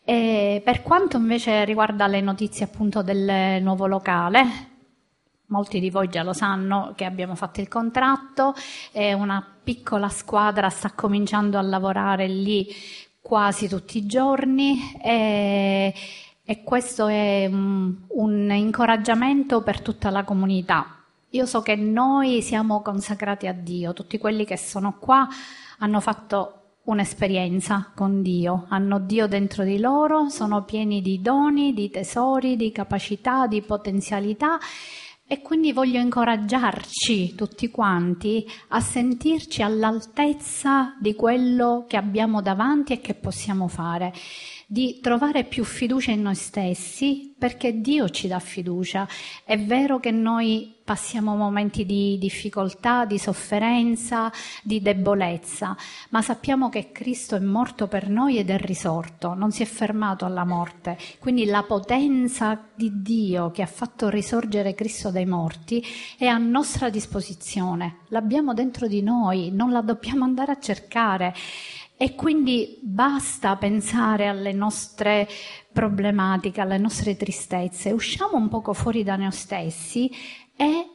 E per quanto invece riguarda le notizie appunto del nuovo locale, molti di voi già lo sanno che abbiamo fatto il contratto, una piccola squadra sta cominciando a lavorare lì quasi tutti i giorni e questo è un incoraggiamento per tutta la comunità. Io so che noi siamo consacrati a Dio, tutti quelli che sono qua hanno fatto un'esperienza con Dio, hanno Dio dentro di loro, sono pieni di doni, di tesori, di capacità, di potenzialità. E quindi voglio incoraggiarci tutti quanti a sentirci all'altezza di quello che abbiamo davanti e che possiamo fare, di trovare più fiducia in noi stessi, perché Dio ci dà fiducia. È vero che noi passiamo momenti di difficoltà, di sofferenza, di debolezza, ma sappiamo che Cristo è morto per noi ed è risorto, non si è fermato alla morte. Quindi la potenza di Dio che ha fatto risorgere Cristo dai morti è a nostra disposizione, l'abbiamo dentro di noi, non la dobbiamo andare a cercare. E quindi basta pensare alle nostre problematiche, alle nostre tristezze, usciamo un poco fuori da noi stessi e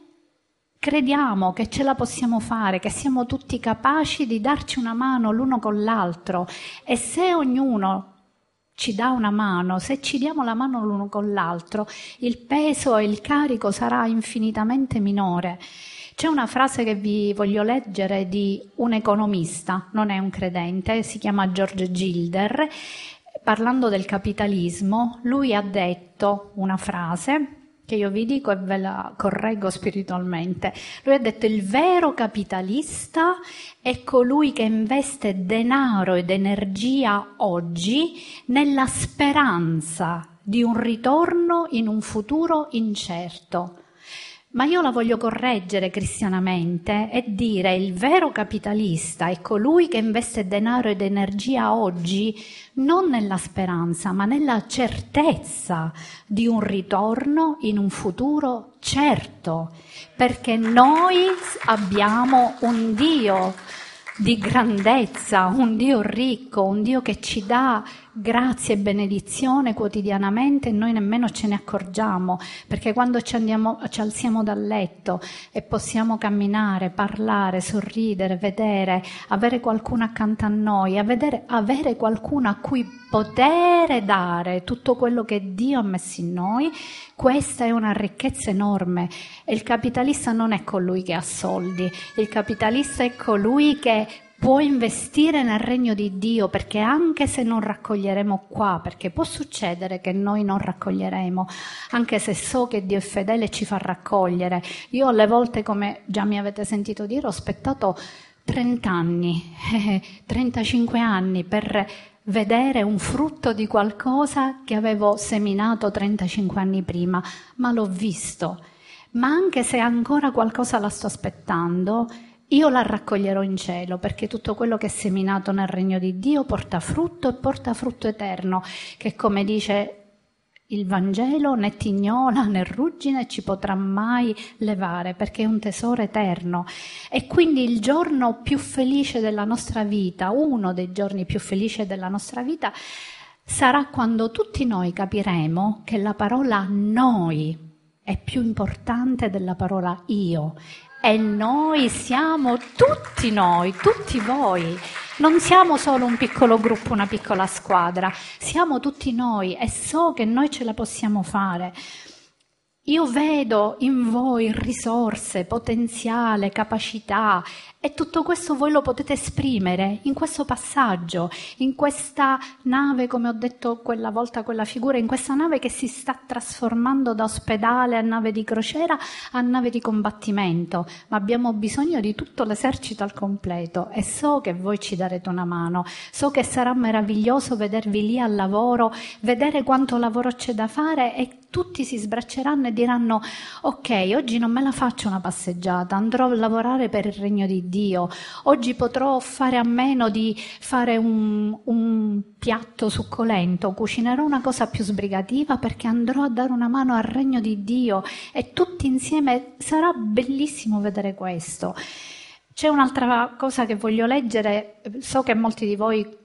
crediamo che ce la possiamo fare, che siamo tutti capaci di darci una mano l'uno con l'altro, e se ognuno ci dà una mano, se ci diamo la mano l'uno con l'altro, il peso e il carico sarà infinitamente minore. C'è una frase che vi voglio leggere di un economista, non è un credente, si chiama George Gilder. Parlando del capitalismo, lui ha detto una frase che io vi dico e ve la correggo spiritualmente. Lui ha detto: il vero capitalista è colui che investe denaro ed energia oggi nella speranza di un ritorno in un futuro incerto. Ma io la voglio correggere cristianamente e dire: il vero capitalista è colui che investe denaro ed energia oggi non nella speranza, ma nella certezza di un ritorno in un futuro certo, perché noi abbiamo un Dio di grandezza, un Dio ricco, un Dio che ci dà grazia e benedizione quotidianamente e noi nemmeno ce ne accorgiamo, perché quando ci alziamo dal letto e possiamo camminare, parlare, sorridere, vedere, avere qualcuno accanto a noi, avere qualcuno a cui poter dare tutto quello che Dio ha messo in noi, questa è una ricchezza enorme. E il capitalista non è colui che ha soldi, il capitalista è colui che può investire nel regno di Dio, perché anche se non raccoglieremo qua, perché può succedere che noi non raccoglieremo, anche se so che Dio è fedele e ci fa raccogliere. Io alle volte, come già mi avete sentito dire, ho aspettato 30 anni, 35 anni per vedere un frutto di qualcosa che avevo seminato 35 anni prima, ma l'ho visto. Ma anche se ancora qualcosa la sto aspettando, io la raccoglierò in cielo, perché tutto quello che è seminato nel regno di Dio porta frutto e porta frutto eterno, che, come dice il Vangelo, né tignola né ruggine ci potrà mai levare, perché è un tesoro eterno. E quindi il giorno più felice della nostra vita, uno dei giorni più felici della nostra vita, sarà quando tutti noi capiremo che la parola noi è più importante della parola io. E noi siamo tutti noi, tutti voi. Non siamo solo un piccolo gruppo, una piccola squadra, siamo tutti noi e so che noi ce la possiamo fare. Io vedo in voi risorse, potenziale, capacità, e tutto questo voi lo potete esprimere in questo passaggio, in questa nave, come ho detto quella volta, quella figura, in questa nave che si sta trasformando da ospedale a nave di crociera a nave di combattimento, ma abbiamo bisogno di tutto l'esercito al completo e so che voi ci darete una mano, so che sarà meraviglioso vedervi lì al lavoro, vedere quanto lavoro c'è da fare e tutti si sbracceranno e diranno: ok, oggi non me la faccio una passeggiata, andrò a lavorare per il regno di Dio, oggi potrò fare a meno di fare un piatto succolento, cucinerò una cosa più sbrigativa perché andrò a dare una mano al regno di Dio e tutti insieme sarà bellissimo vedere questo. C'è un'altra cosa che voglio leggere, so che molti di voi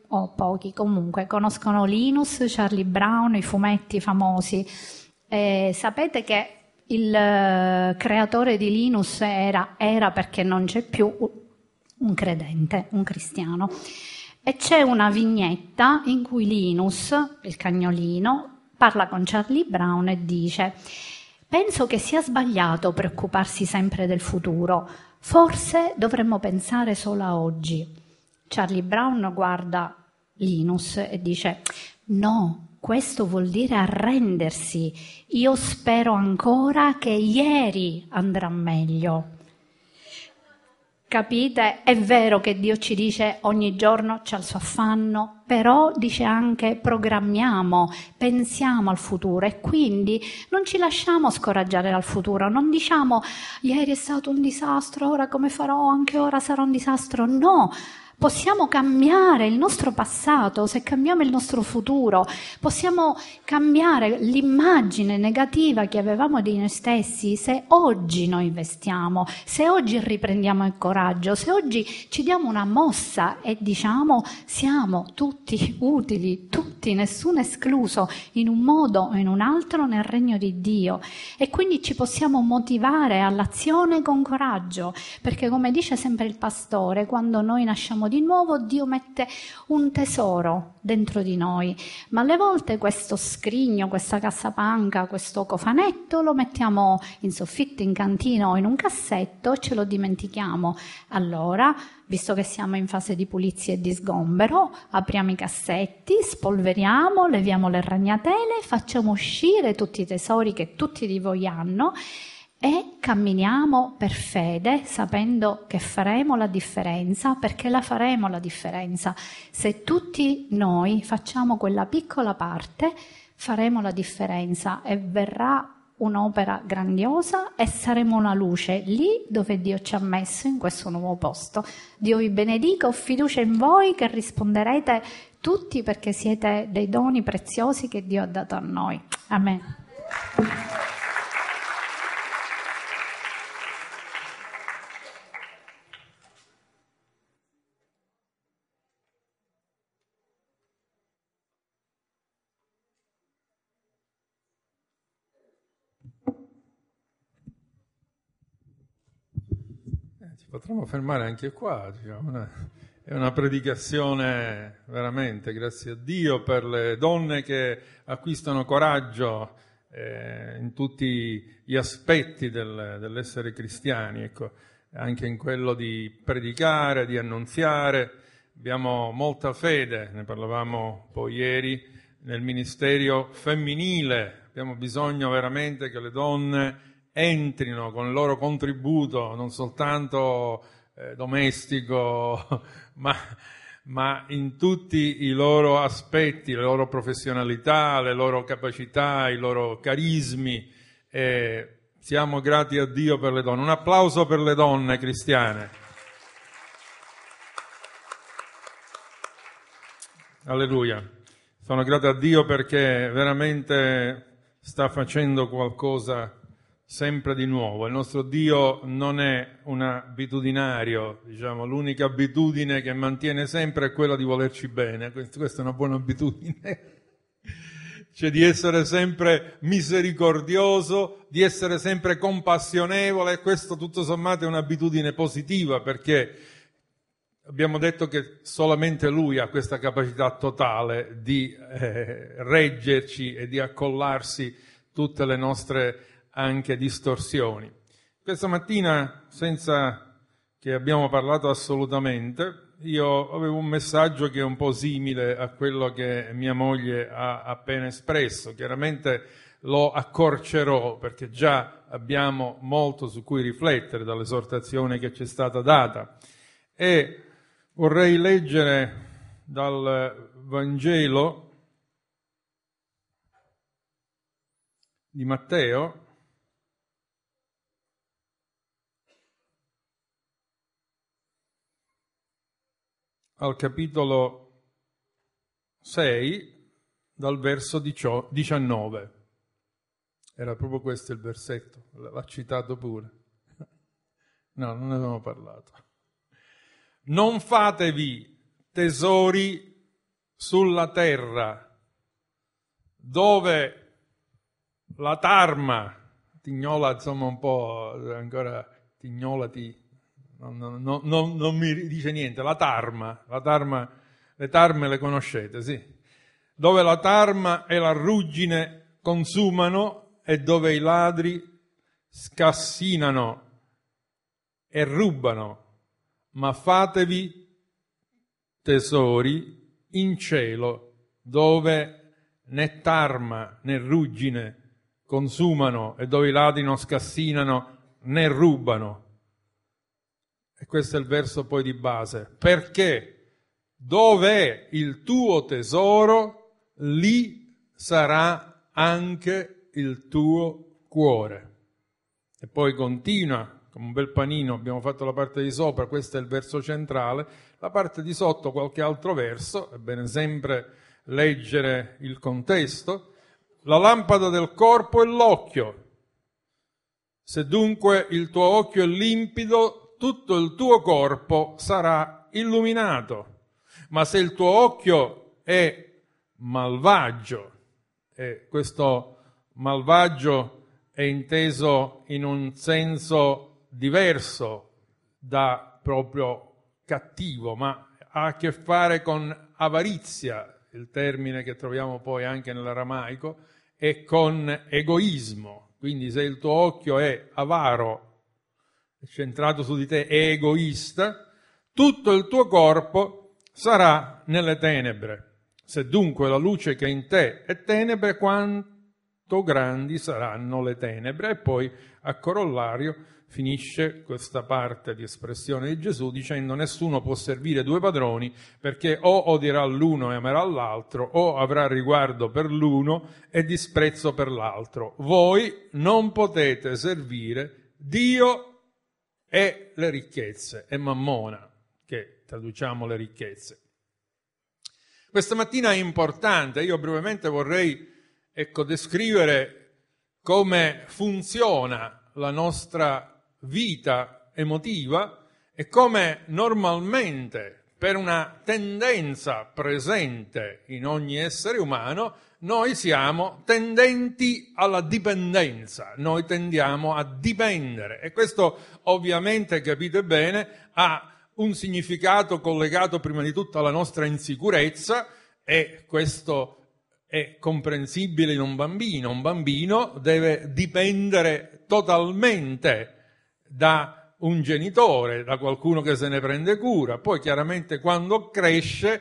o pochi comunque, conoscono Linus, Charlie Brown, i fumetti famosi. Sapete che il creatore di Linus era perché non c'è più, un credente, un cristiano. E c'è una vignetta in cui Linus, il cagnolino, parla con Charlie Brown e dice: penso che sia sbagliato preoccuparsi sempre del futuro, forse dovremmo pensare solo a oggi. Charlie Brown guarda Linus e dice: no, questo vuol dire arrendersi, io spero ancora che ieri andrà meglio. Capite? È vero che Dio ci dice ogni giorno c'ha il suo affanno, però dice anche programmiamo, pensiamo al futuro e quindi non ci lasciamo scoraggiare dal futuro, non diciamo ieri è stato un disastro, ora come farò, anche ora sarà un disastro, no. Possiamo cambiare il nostro passato se cambiamo il nostro futuro, possiamo cambiare l'immagine negativa che avevamo di noi stessi se oggi noi investiamo, se oggi riprendiamo il coraggio, se oggi ci diamo una mossa e diciamo siamo tutti utili, tutti, nessuno escluso, in un modo o in un altro nel regno di Dio, e quindi ci possiamo motivare all'azione con coraggio, perché come dice sempre il pastore, quando noi nasciamo di nuovo Dio mette un tesoro dentro di noi, ma alle volte questo scrigno, questa cassapanca, questo cofanetto lo mettiamo in soffitto, in cantina o in un cassetto e ce lo dimentichiamo. Allora, visto che siamo in fase di pulizia e di sgombero, apriamo i cassetti, spolveriamo, leviamo le ragnatele, facciamo uscire tutti i tesori che tutti di voi hanno e camminiamo per fede, sapendo che faremo la differenza, perché la faremo la differenza. Se tutti noi facciamo quella piccola parte, faremo la differenza e verrà un'opera grandiosa e saremo una luce lì dove Dio ci ha messo, in questo nuovo posto. Dio vi benedica, ho fiducia in voi che risponderete tutti, perché siete dei doni preziosi che Dio ha dato a noi. Amen. Potremmo fermare anche qua, diciamo. È una predicazione veramente, grazie a Dio, per le donne che acquistano coraggio in tutti gli aspetti dell'essere cristiani, ecco, anche in quello di predicare, di annunziare. Abbiamo molta fede, ne parlavamo poi ieri, nel ministero femminile. Abbiamo bisogno veramente che le donne entrino con il loro contributo, non soltanto domestico, ma in tutti i loro aspetti, le loro professionalità, le loro capacità, i loro carismi. Siamo grati a Dio per le donne. Un applauso per le donne cristiane. Alleluia. Sono grato a Dio perché veramente sta facendo qualcosa sempre di nuovo. Il nostro Dio non è un abitudinario, diciamo, l'unica abitudine che mantiene sempre è quella di volerci bene. Questa è una buona abitudine, cioè di essere sempre misericordioso, di essere sempre compassionevole. Questo tutto sommato è un'abitudine positiva, perché abbiamo detto che solamente Lui ha questa capacità totale di reggerci e di accollarsi tutte le nostre anche distorsioni. Questa mattina, senza che abbiamo parlato assolutamente, io avevo un messaggio che è un po' simile a quello che mia moglie ha appena espresso. Chiaramente lo accorcerò perché già abbiamo molto su cui riflettere dall'esortazione che ci è stata data. E vorrei leggere dal Vangelo di Matteo, al capitolo 6, dal verso 19. Era proprio questo il versetto, l'ha citato pure. No, non ne avevamo parlato. Non fatevi tesori sulla terra, dove la tarma, Tignola insomma un po' ancora, Tignolati, non mi dice niente, la tarma, le tarme le conoscete, sì, dove la tarma e la ruggine consumano e dove i ladri scassinano e rubano, ma fatevi tesori in cielo, dove né tarma né ruggine consumano e dove i ladri non scassinano né rubano. E questo è il verso poi di base. Perché dove è il tuo tesoro, lì sarà anche il tuo cuore. E poi continua, come un bel panino, abbiamo fatto la parte di sopra, questo è il verso centrale, la parte di sotto qualche altro verso, è bene sempre leggere il contesto. La lampada del corpo è l'occhio. Se dunque il tuo occhio è limpido, tutto il tuo corpo sarà illuminato. Ma se il tuo occhio è malvagio, e questo malvagio è inteso in un senso diverso da proprio cattivo, ma ha a che fare con avarizia, il termine che troviamo poi anche nell'aramaico, e con egoismo. Quindi se il tuo occhio è avaro, è centrato su di te, è egoista, tutto il tuo corpo sarà nelle tenebre. Se dunque la luce che è in te è tenebre, quanto grandi saranno le tenebre? E poi a corollario finisce questa parte di espressione di Gesù dicendo: nessuno può servire due padroni, perché o odierà l'uno e amerà l'altro, o avrà riguardo per l'uno e disprezzo per l'altro. Voi non potete servire Dio e le ricchezze, e Mammona, che traduciamo le ricchezze. Questa mattina è importante, io brevemente vorrei descrivere come funziona la nostra vita emotiva e come normalmente, per una tendenza presente in ogni essere umano, noi siamo tendenti alla dipendenza, noi tendiamo a dipendere, e questo ovviamente, capite bene, ha un significato collegato prima di tutto alla nostra insicurezza, e questo è comprensibile in un bambino. Un bambino deve dipendere totalmente da un genitore, da qualcuno che se ne prende cura. Poi chiaramente quando cresce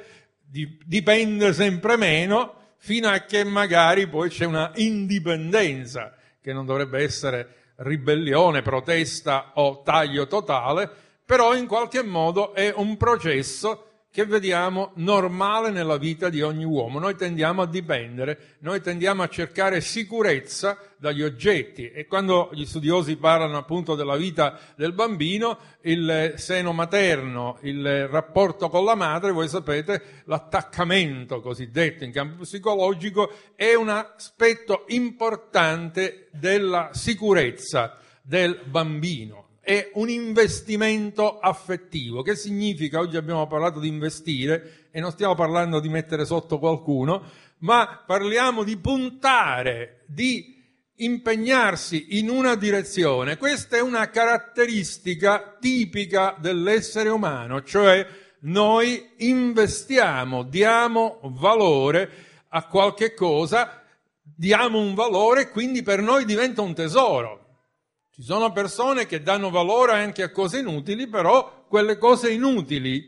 dipende sempre meno, fino a che magari poi c'è una indipendenza, che non dovrebbe essere ribellione, protesta o taglio totale, però in qualche modo è un processo che vediamo normale nella vita di ogni uomo. Noi tendiamo a dipendere, noi tendiamo a cercare sicurezza dagli oggetti, e quando gli studiosi parlano appunto della vita del bambino, il seno materno, il rapporto con la madre, voi sapete, l'attaccamento cosiddetto in campo psicologico è un aspetto importante della sicurezza del bambino. È un investimento affettivo. Che significa? Oggi abbiamo parlato di investire e non stiamo parlando di mettere sotto qualcuno, ma parliamo di puntare, di impegnarsi in una direzione. Questa è una caratteristica tipica dell'essere umano, cioè noi investiamo, diamo valore a qualche cosa, diamo un valore e quindi per noi diventa un tesoro. Ci sono persone che danno valore anche a cose inutili, però quelle cose inutili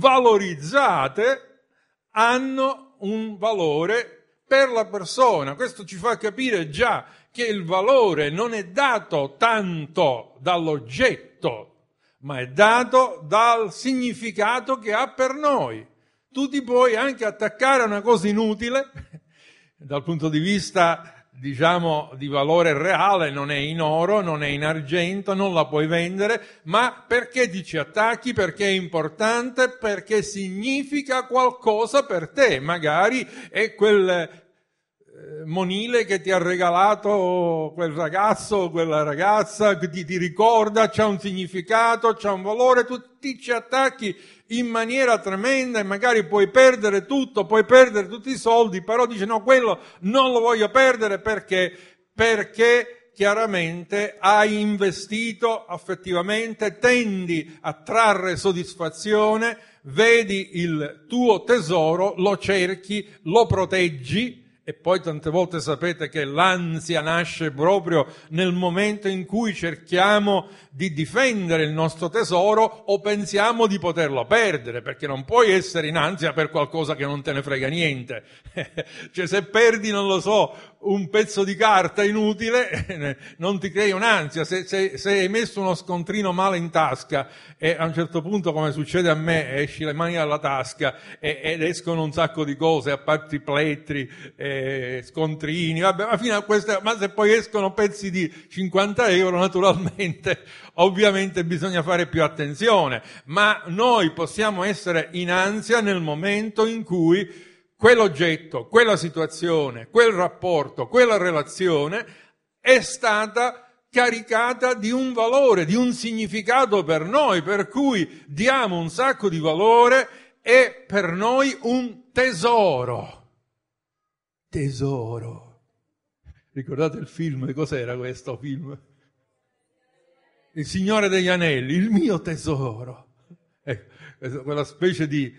valorizzate hanno un valore per la persona. Questo ci fa capire già che il valore non è dato tanto dall'oggetto, ma è dato dal significato che ha per noi. Tu ti puoi anche attaccare a una cosa inutile, dal punto di vista diciamo di valore reale, non è in oro, non è in argento, non la puoi vendere, ma perché ti ci attacchi? Perché è importante, perché significa qualcosa per te. Magari è quel monile che ti ha regalato quel ragazzo o quella ragazza, che ti ricorda, c'ha un significato, c'ha un valore, tu ti ci attacchi in maniera tremenda e magari puoi perdere tutto, puoi perdere tutti i soldi, però dici no, quello non lo voglio perdere perché chiaramente hai investito affettivamente, tendi a trarre soddisfazione, vedi il tuo tesoro, lo cerchi, lo proteggi. E poi tante volte sapete che l'ansia nasce proprio nel momento in cui cerchiamo di difendere il nostro tesoro o pensiamo di poterlo perdere, perché non puoi essere in ansia per qualcosa che non te ne frega niente. Cioè se perdi, non lo so, un pezzo di carta inutile, non ti crei un'ansia. Se hai messo uno scontrino male in tasca e a un certo punto, come succede a me, esci le mani dalla tasca ed escono un sacco di cose, a parte i plettri, scontrini, vabbè, ma fino a queste, ma se poi escono pezzi di 50 euro, naturalmente, ovviamente bisogna fare più attenzione, ma noi possiamo essere in ansia nel momento in cui quell'oggetto, quella situazione, quel rapporto, quella relazione è stata caricata di un valore, di un significato per noi, per cui diamo un sacco di valore, è per noi un tesoro. Tesoro. Ricordate il film? Cos'era questo film? Il Signore degli Anelli, il mio tesoro. Quella specie di...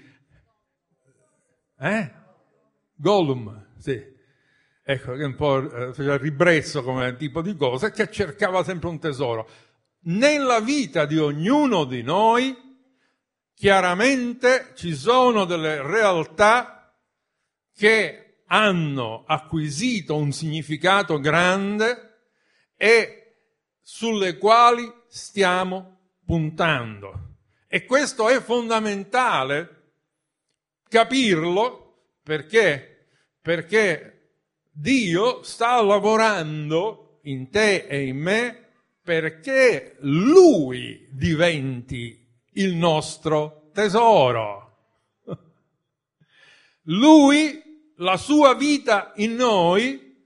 Gollum, sì. Ecco, che un po' faceva il ribrezzo come tipo di cosa, che cercava sempre un tesoro. Nella vita di ognuno di noi, chiaramente ci sono delle realtà che hanno acquisito un significato grande e sulle quali stiamo puntando. E questo è fondamentale capirlo, perché Dio sta lavorando in te e in me perché Lui diventi il nostro tesoro. Lui, la sua vita in noi,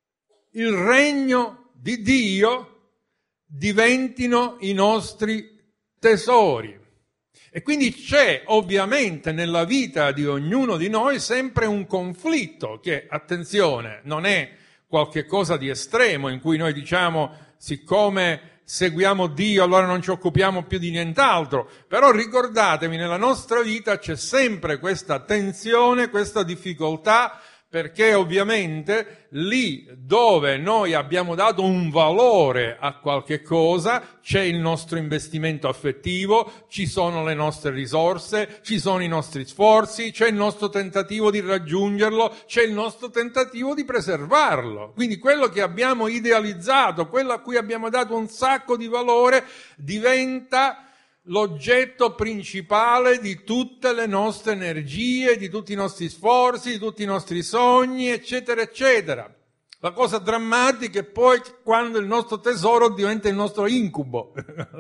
il regno di Dio diventino i nostri tesori. E quindi c'è ovviamente nella vita di ognuno di noi sempre un conflitto che, attenzione, non è qualche cosa di estremo in cui noi diciamo siccome seguiamo Dio allora non ci occupiamo più di nient'altro, però ricordatevi, nella nostra vita c'è sempre questa tensione, questa difficoltà, perché ovviamente lì dove noi abbiamo dato un valore a qualche cosa c'è il nostro investimento affettivo, ci sono le nostre risorse, ci sono i nostri sforzi, c'è il nostro tentativo di raggiungerlo, c'è il nostro tentativo di preservarlo. Quindi quello che abbiamo idealizzato, quello a cui abbiamo dato un sacco di valore, diventa l'oggetto principale di tutte le nostre energie, di tutti i nostri sforzi, di tutti i nostri sogni, eccetera, eccetera. La cosa drammatica è poi quando il nostro tesoro diventa il nostro incubo.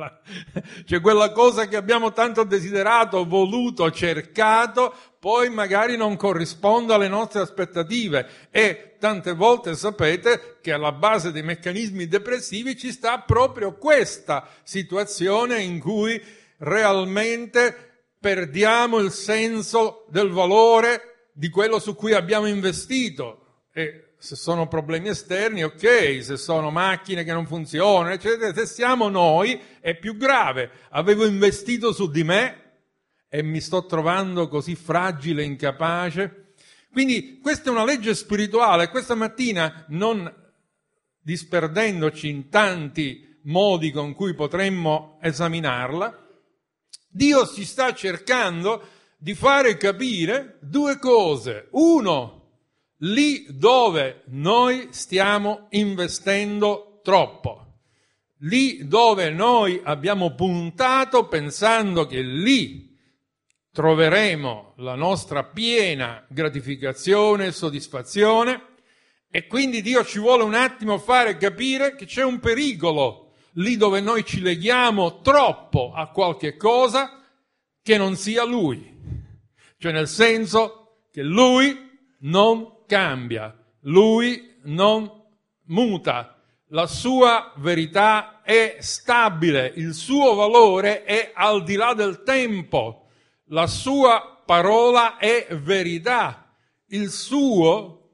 Cioè quella cosa che abbiamo tanto desiderato, voluto, cercato, poi magari non corrisponde alle nostre aspettative. E tante volte sapete che alla base dei meccanismi depressivi ci sta proprio questa situazione in cui realmente perdiamo il senso del valore di quello su cui abbiamo investito. E se sono problemi esterni, ok, se sono macchine che non funzionano, eccetera, se siamo noi è più grave. Avevo investito su di me e mi sto trovando così fragile e incapace. Quindi questa è una legge spirituale. Questa mattina, non disperdendoci in tanti modi con cui potremmo esaminarla, Dio ci sta cercando di fare capire due cose. Uno, lì dove noi stiamo investendo troppo, lì dove noi abbiamo puntato pensando che lì troveremo la nostra piena gratificazione e soddisfazione, e quindi Dio ci vuole un attimo fare capire che c'è un pericolo lì dove noi ci leghiamo troppo a qualche cosa che non sia Lui, cioè nel senso che Lui non cambia, Lui non muta, la sua verità è stabile, il suo valore è al di là del tempo, la sua parola è verità, il suo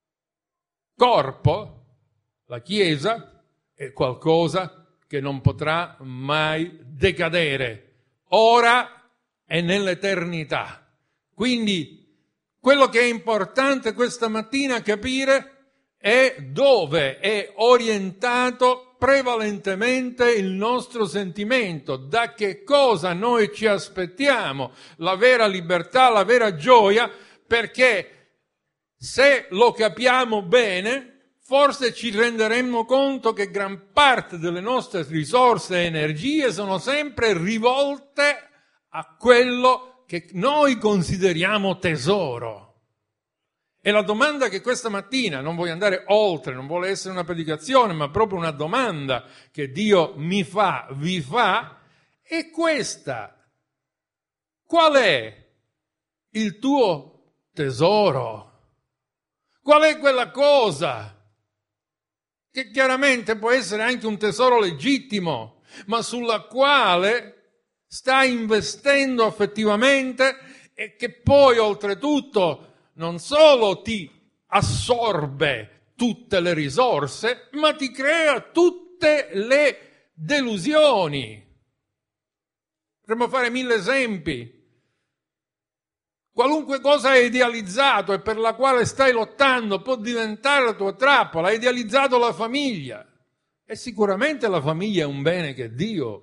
corpo, la Chiesa, è qualcosa che non potrà mai decadere, ora e nell'eternità. Quindi quello che è importante questa mattina capire è dove è orientato prevalentemente il nostro sentimento, da che cosa noi ci aspettiamo la vera libertà, la vera gioia, perché se lo capiamo bene, forse ci renderemmo conto che gran parte delle nostre risorse e energie sono sempre rivolte a quello che noi consideriamo tesoro. E la domanda che questa mattina, non voglio andare oltre, non vuole essere una predicazione, ma proprio una domanda che Dio mi fa, vi fa, è questa. Qual è il tuo tesoro? Qual è quella cosa che chiaramente può essere anche un tesoro legittimo, ma sulla quale stai investendo affettivamente e che poi oltretutto non solo ti assorbe tutte le risorse, ma ti crea tutte le delusioni. Potremmo fare 1000 esempi. Qualunque cosa hai idealizzato e per la quale stai lottando può diventare la tua trappola. Hai idealizzato la famiglia. E sicuramente la famiglia è un bene che Dio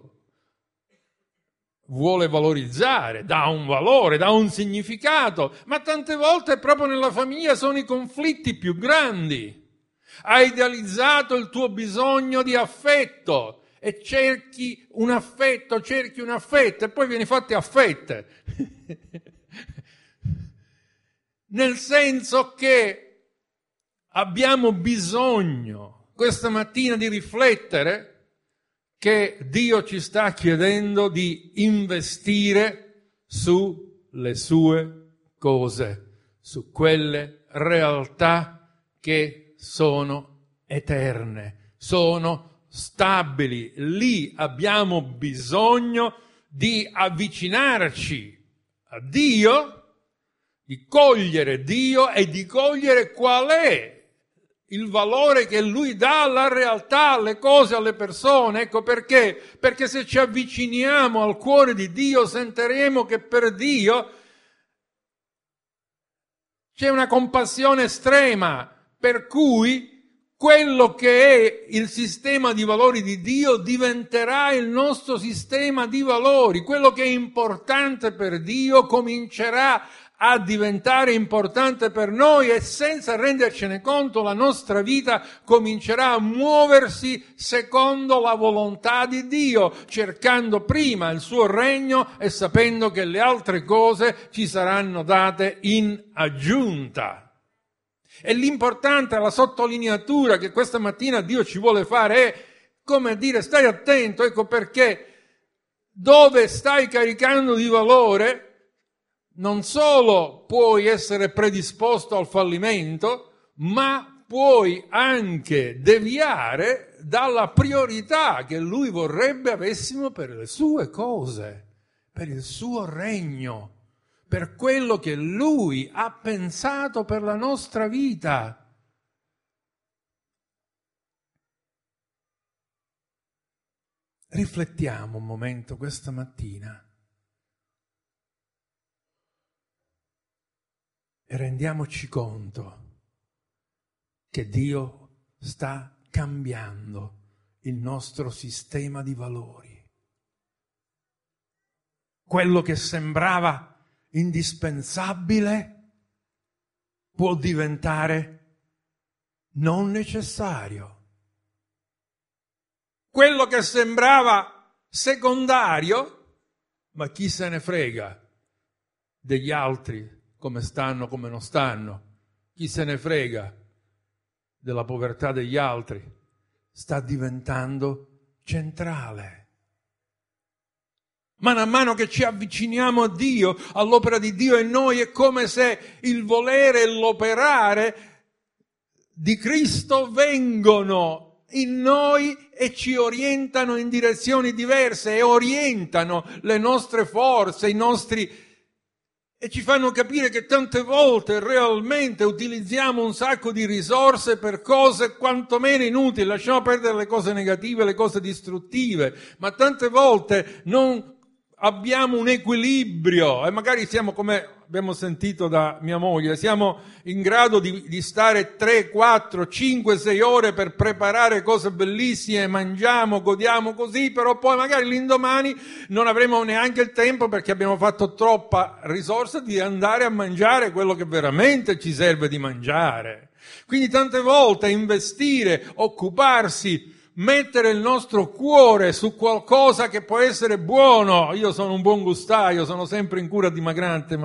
vuole valorizzare, dà un valore, dà un significato, ma tante volte proprio nella famiglia sono i conflitti più grandi. Hai idealizzato il tuo bisogno di affetto e cerchi un affetto e poi vieni fatti a fette. Nel senso che abbiamo bisogno questa mattina di riflettere che Dio ci sta chiedendo di investire sulle sue cose, su quelle realtà che sono eterne, sono stabili. Lì abbiamo bisogno di avvicinarci a Dio, di cogliere Dio e di cogliere qual è il valore che Lui dà alla realtà, alle cose, alle persone. Ecco perché. Perché se ci avviciniamo al cuore di Dio sentiremo che per Dio c'è una compassione estrema, per cui quello che è il sistema di valori di Dio diventerà il nostro sistema di valori. Quello che è importante per Dio comincerà a diventare importante per noi e senza rendercene conto la nostra vita comincerà a muoversi secondo la volontà di Dio, cercando prima il suo regno e sapendo che le altre cose ci saranno date in aggiunta. E l'importante, la sottolineatura che questa mattina Dio ci vuole fare è, come dire, stai attento, ecco perché dove stai caricando di valore non solo puoi essere predisposto al fallimento, ma puoi anche deviare dalla priorità che Lui vorrebbe avessimo per le sue cose, per il suo regno, per quello che Lui ha pensato per la nostra vita. Riflettiamo un momento questa mattina. E rendiamoci conto che Dio sta cambiando il nostro sistema di valori. Quello che sembrava indispensabile può diventare non necessario. Quello che sembrava secondario, ma chi se ne frega degli altri, come stanno, come non stanno, chi se ne frega della povertà degli altri, sta diventando centrale. Man mano che ci avviciniamo a Dio, all'opera di Dio in noi, è come se il volere e l'operare di Cristo vengono in noi e ci orientano in direzioni diverse e orientano le nostre forze, e ci fanno capire che tante volte realmente utilizziamo un sacco di risorse per cose quantomeno inutili. Lasciamo perdere le cose negative, le cose distruttive, ma tante volte non abbiamo un equilibrio e magari siamo, come abbiamo sentito da mia moglie, siamo in grado di stare 3, 4, 5, 6 ore per preparare cose bellissime, mangiamo, godiamo così, però poi magari l'indomani non avremo neanche il tempo, perché abbiamo fatto troppa risorsa, di andare a mangiare quello che veramente ci serve di mangiare. Quindi tante volte investire, occuparsi, mettere il nostro cuore su qualcosa che può essere buono. Io sono un buon gustaio, sono sempre in cura dimagrante,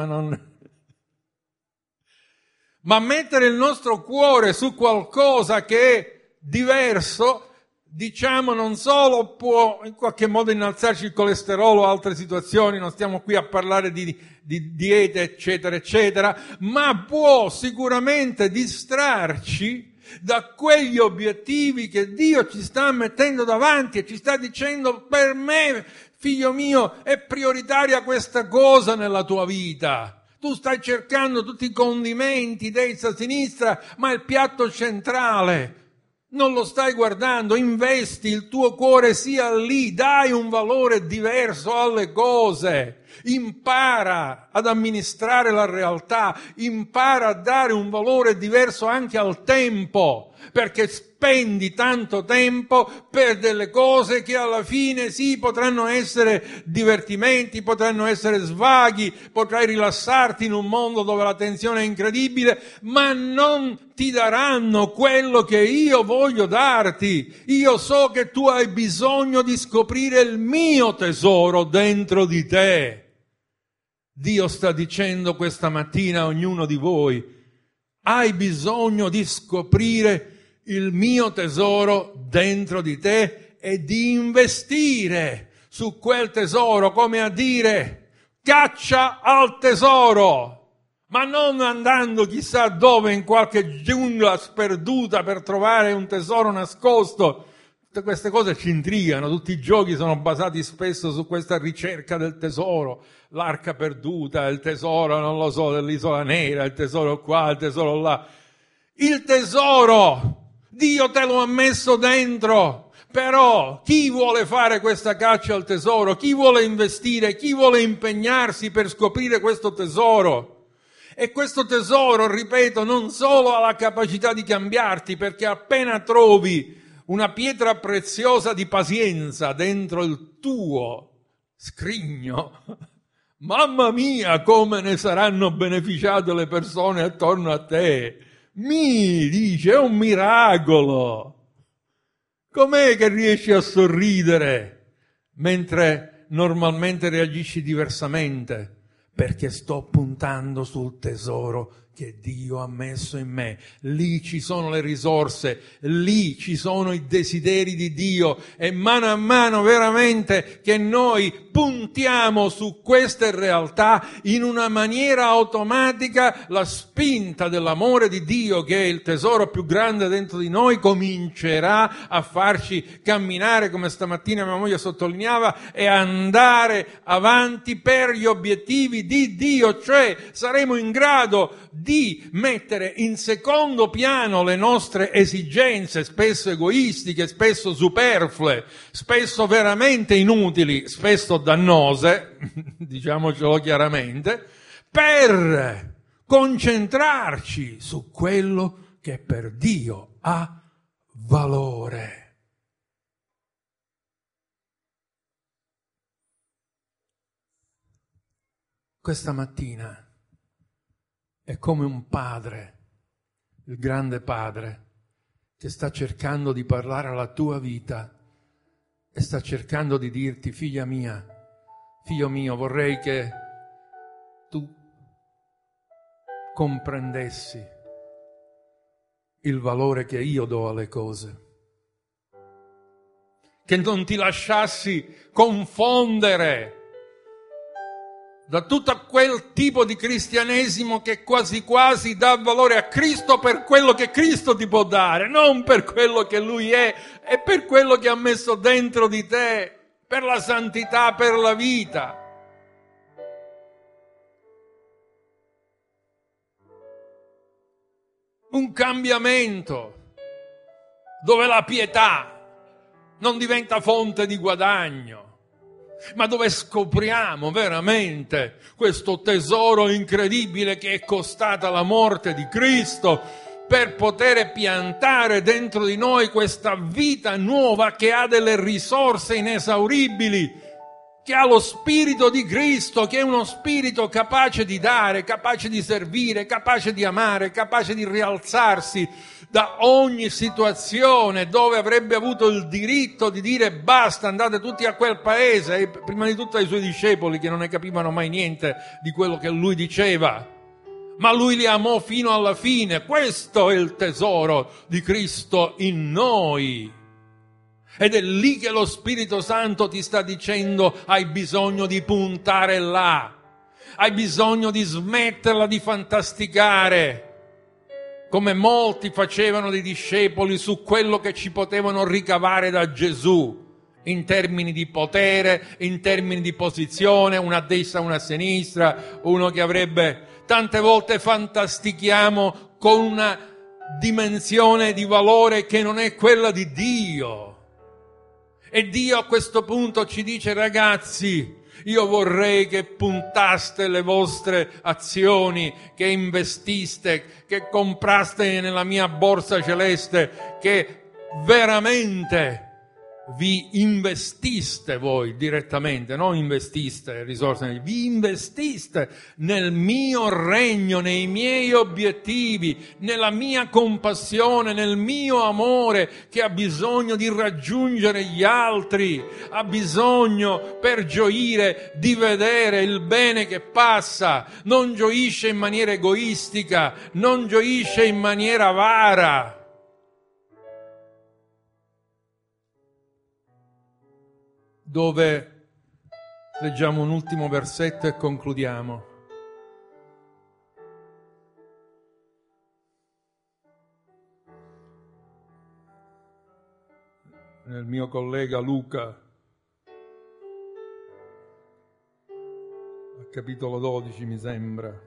ma mettere il nostro cuore su qualcosa che è diverso, diciamo, non solo può in qualche modo innalzarci il colesterolo o altre situazioni, non stiamo qui a parlare di diete eccetera eccetera, ma può sicuramente distrarci da quegli obiettivi che Dio ci sta mettendo davanti e ci sta dicendo: per me, figlio mio, è prioritaria questa cosa nella tua vita. Tu stai cercando tutti i condimenti, destra, a sinistra, ma il piatto centrale non lo stai guardando. Investi il tuo cuore sia lì, dai un valore diverso alle cose. Impara ad amministrare la realtà, impara a dare un valore diverso anche al tempo, perché spendi tanto tempo per delle cose che alla fine sì, potranno essere divertimenti, potranno essere svaghi, potrai rilassarti in un mondo dove la tensione è incredibile, ma non ti daranno quello che io voglio darti. Io so che tu hai bisogno di scoprire il mio tesoro dentro di te. Dio sta dicendo questa mattina a ognuno di voi: hai bisogno di scoprire il mio tesoro dentro di te e di investire su quel tesoro, come a dire: caccia al tesoro, ma non andando chissà dove in qualche giungla sperduta per trovare un tesoro nascosto. Tutte queste cose ci intrigano, tutti i giochi sono basati spesso su questa ricerca del tesoro, l'arca perduta, il tesoro, non lo so, dell'isola nera, il tesoro qua, il tesoro là. Il tesoro, Dio te lo ha messo dentro, però chi vuole fare questa caccia al tesoro, chi vuole investire, chi vuole impegnarsi per scoprire questo tesoro? E questo tesoro, ripeto, non solo ha la capacità di cambiarti, perché appena trovi una pietra preziosa di pazienza dentro il tuo scrigno, mamma mia, come ne saranno beneficiate le persone attorno a te. Dice, è un miracolo. Com'è che riesci a sorridere mentre normalmente reagisci diversamente? Perché sto puntando sul tesoro che Dio ha messo in me. Lì ci sono le risorse, lì ci sono i desideri di Dio, e mano a mano veramente che noi puntiamo su queste realtà, in una maniera automatica la spinta dell'amore di Dio, che è il tesoro più grande dentro di noi, comincerà a farci camminare, come stamattina mia moglie sottolineava, e andare avanti per gli obiettivi di Dio. Cioè saremo in grado di mettere in secondo piano le nostre esigenze, spesso egoistiche, spesso superflue, spesso veramente inutili, spesso dannose, diciamocelo chiaramente, per concentrarci su quello che per Dio ha valore. Questa mattina è come un padre, il grande padre, che sta cercando di parlare alla tua vita e sta cercando di dirti: figlia mia, figlio mio, vorrei che tu comprendessi il valore che io do alle cose, che non ti lasciassi confondere da tutto quel tipo di cristianesimo che quasi quasi dà valore a Cristo per quello che Cristo ti può dare, non per quello che Lui è e per quello che ha messo dentro di te, per la santità, per la vita. Un cambiamento dove la pietà non diventa fonte di guadagno, ma dove scopriamo veramente questo tesoro incredibile che è costata la morte di Cristo per poter piantare dentro di noi questa vita nuova che ha delle risorse inesauribili, che ha lo spirito di Cristo, che è uno spirito capace di dare, capace di servire, capace di amare, capace di rialzarsi da ogni situazione dove avrebbe avuto il diritto di dire basta, andate tutti a quel paese, e prima di tutto ai suoi discepoli che non ne capivano mai niente di quello che lui diceva, ma lui li amò fino alla fine. Questo è il tesoro di Cristo in noi. Ed è lì che lo Spirito Santo ti sta dicendo: hai bisogno di puntare là, hai bisogno di smetterla di fantasticare, come molti facevano dei discepoli, su quello che ci potevano ricavare da Gesù, in termini di potere, in termini di posizione, una a destra, una a sinistra, uno che avrebbe... Tante volte fantastichiamo con una dimensione di valore che non è quella di Dio. E Dio a questo punto ci dice: ragazzi, io vorrei che puntaste le vostre azioni, che investiste, che compraste nella mia borsa celeste, che veramente vi investiste voi direttamente, non investiste risorse, vi investiste nel mio regno, nei miei obiettivi, nella mia compassione, nel mio amore che ha bisogno di raggiungere gli altri, ha bisogno per gioire di vedere il bene che passa, non gioisce in maniera egoistica, non gioisce in maniera avara. Dove leggiamo un ultimo versetto e concludiamo. Nel mio collega Luca, al capitolo 12 mi sembra.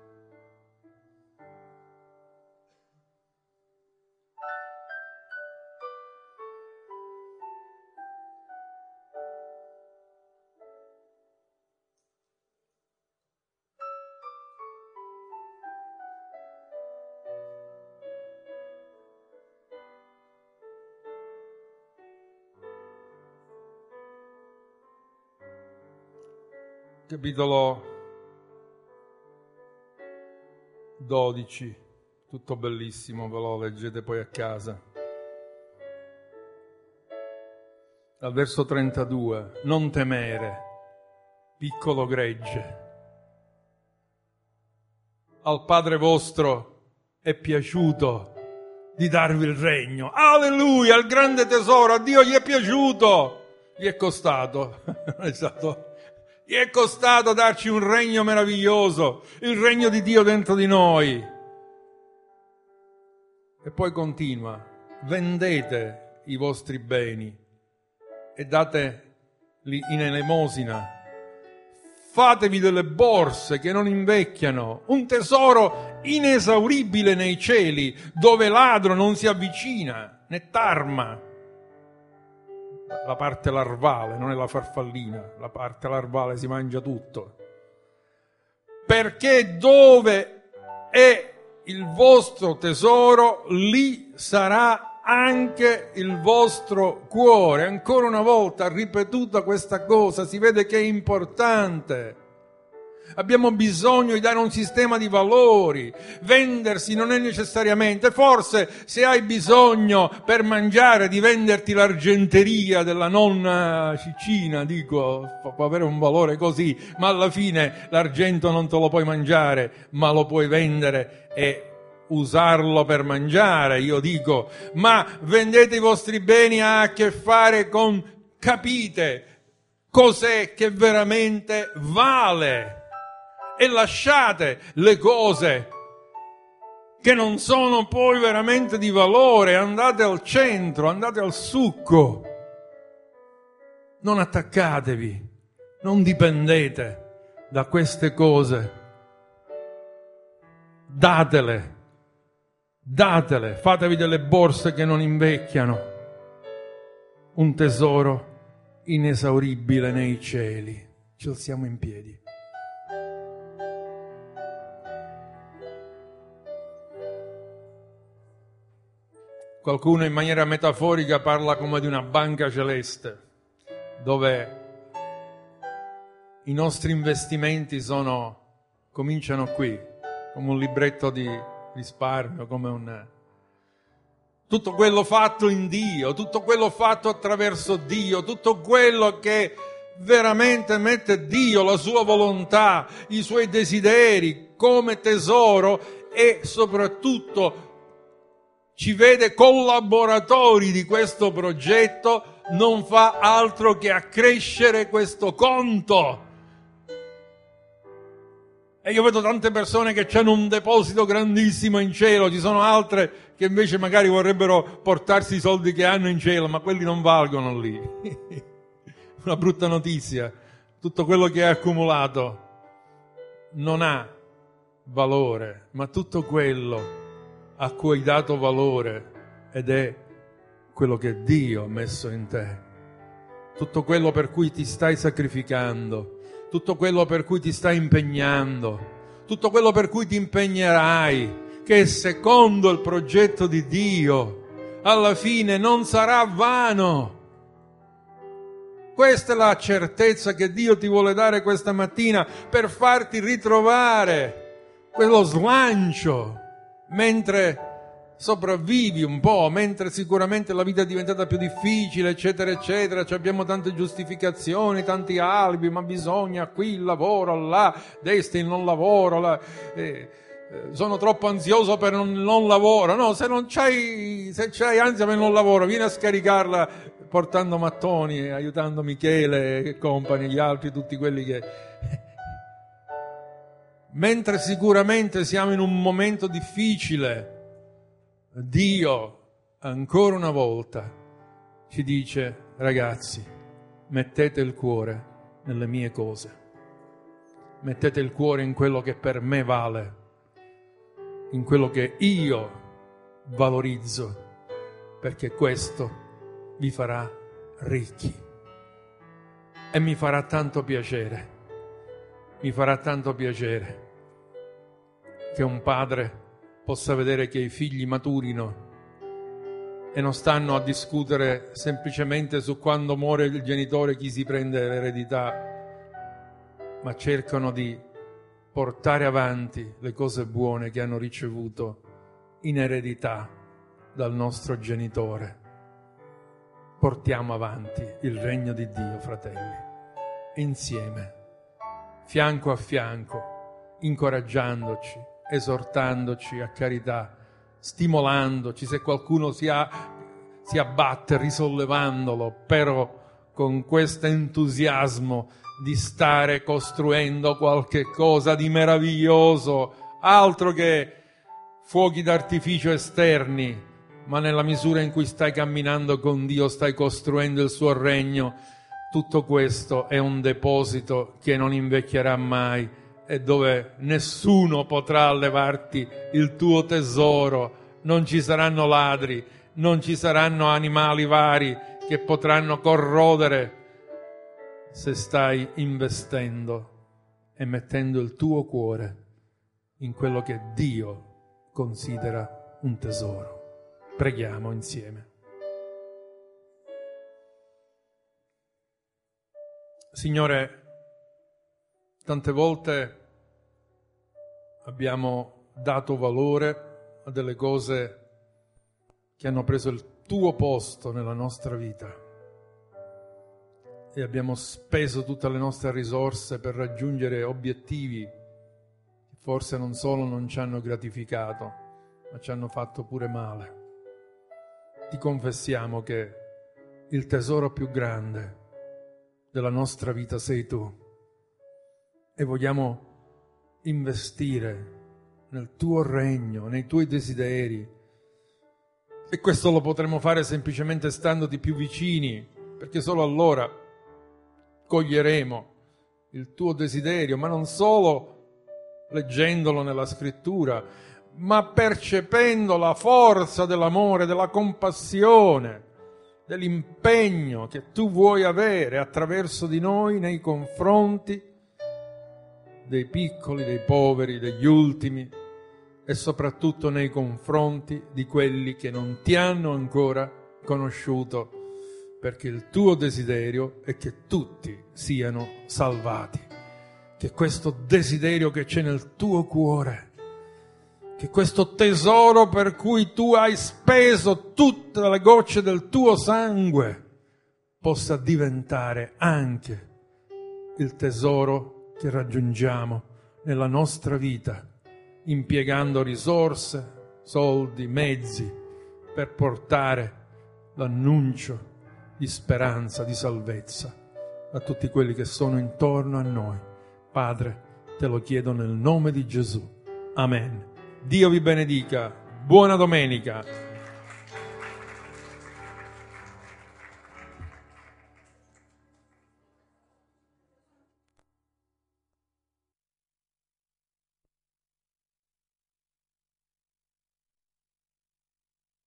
Capitolo 12, tutto bellissimo, ve lo leggete poi a casa. Dal verso 32, non temere, piccolo gregge. Al Padre vostro è piaciuto di darvi il regno. Alleluia, il grande tesoro, a Dio gli è piaciuto. Gli è costato, non è stato... Gli è costato darci un regno meraviglioso, il regno di Dio dentro di noi. E poi continua: vendete i vostri beni e dateli in elemosina. Fatevi delle borse che non invecchiano, un tesoro inesauribile nei cieli, dove ladro non si avvicina né tarma. La parte larvale, non è la farfallina, la parte larvale si mangia tutto. Perché dove è il vostro tesoro, lì sarà anche il vostro cuore. Ancora una volta ripetuta questa cosa, si vede che è importante. Abbiamo bisogno di dare un sistema di valori. Vendersi non è necessariamente, forse se hai bisogno per mangiare di venderti l'argenteria della nonna Cicina, dico, può avere un valore così, ma alla fine l'argento non te lo puoi mangiare, ma lo puoi vendere e usarlo per mangiare, io dico. Ma vendete i vostri beni, ha a che fare con, capite cos'è che veramente vale. e lasciate le cose che non sono poi veramente di valore, andate al centro, andate al succo. Non attaccatevi, non dipendete da queste cose. Datele, fatevi delle borse che non invecchiano, un tesoro inesauribile nei cieli. Ci alziamo in piedi. Qualcuno in maniera metaforica parla come di una banca celeste, dove i nostri investimenti cominciano qui, come un libretto di risparmio, come tutto quello fatto in Dio, tutto quello fatto attraverso Dio, tutto quello che veramente mette Dio, la sua volontà, i suoi desideri come tesoro e soprattutto ci vede collaboratori di questo progetto, non fa altro che accrescere questo conto. E io vedo tante persone che hanno un deposito grandissimo in cielo, ci sono altre che invece magari vorrebbero portarsi i soldi che hanno in cielo, ma quelli non valgono lì. Una brutta notizia, tutto quello che hai accumulato non ha valore, ma tutto quello a cui hai dato valore ed è quello che Dio ha messo in te, tutto quello per cui ti stai sacrificando, tutto quello per cui ti stai impegnando, tutto quello per cui ti impegnerai, che secondo il progetto di Dio alla fine non sarà vano. Questa è la certezza che Dio ti vuole dare questa mattina per farti ritrovare quello slancio mentre sopravvivi un po', mentre sicuramente la vita è diventata più difficile, eccetera, eccetera. Abbiamo tante giustificazioni, tanti alibi, ma bisogna qui il lavoro, là, desti il non lavoro, sono troppo ansioso per non lavoro. No, se c'hai ansia per non lavoro, vieni a scaricarla portando mattoni e aiutando Michele e compagni, gli altri, tutti quelli che... Mentre sicuramente siamo in un momento difficile, Dio ancora una volta ci dice: ragazzi, mettete il cuore nelle mie cose, mettete il cuore in quello che per me vale, in quello che io valorizzo, perché questo vi farà ricchi e mi farà tanto piacere, che un padre possa vedere che i figli maturino e non stanno a discutere semplicemente su quando muore il genitore chi si prende l'eredità, ma cercano di portare avanti le cose buone che hanno ricevuto in eredità dal nostro genitore. Portiamo avanti il regno di Dio, fratelli, insieme, fianco a fianco, incoraggiandoci, esortandoci a carità, stimolandoci, se qualcuno si abbatte, risollevandolo, però con questo entusiasmo di stare costruendo qualche cosa di meraviglioso, altro che fuochi d'artificio esterni, ma nella misura in cui stai camminando con Dio, stai costruendo il suo regno. Tutto questo è un deposito che non invecchierà mai e dove nessuno potrà levarti il tuo tesoro. Non ci saranno ladri, non ci saranno animali vari che potranno corrodere se stai investendo e mettendo il tuo cuore in quello che Dio considera un tesoro. Preghiamo insieme. Signore, tante volte abbiamo dato valore a delle cose che hanno preso il tuo posto nella nostra vita e abbiamo speso tutte le nostre risorse per raggiungere obiettivi che forse non solo non ci hanno gratificato, ma ci hanno fatto pure male. Ti confessiamo che il tesoro più grande della nostra vita sei tu e vogliamo investire nel tuo regno, nei tuoi desideri. E questo lo potremo fare semplicemente standoti più vicini, perché solo allora coglieremo il tuo desiderio, ma non solo leggendolo nella scrittura, ma percependo la forza dell'amore, della compassione, dell'impegno che tu vuoi avere attraverso di noi nei confronti dei piccoli, dei poveri, degli ultimi e soprattutto nei confronti di quelli che non ti hanno ancora conosciuto, perché il tuo desiderio è che tutti siano salvati, che questo desiderio che c'è nel tuo cuore, che questo tesoro per cui tu hai speso tutte le gocce del tuo sangue possa diventare anche il tesoro che raggiungiamo nella nostra vita, impiegando risorse, soldi, mezzi per portare l'annuncio di speranza, di salvezza a tutti quelli che sono intorno a noi. Padre, te lo chiedo nel nome di Gesù. Amen. Dio vi benedica. Buona domenica.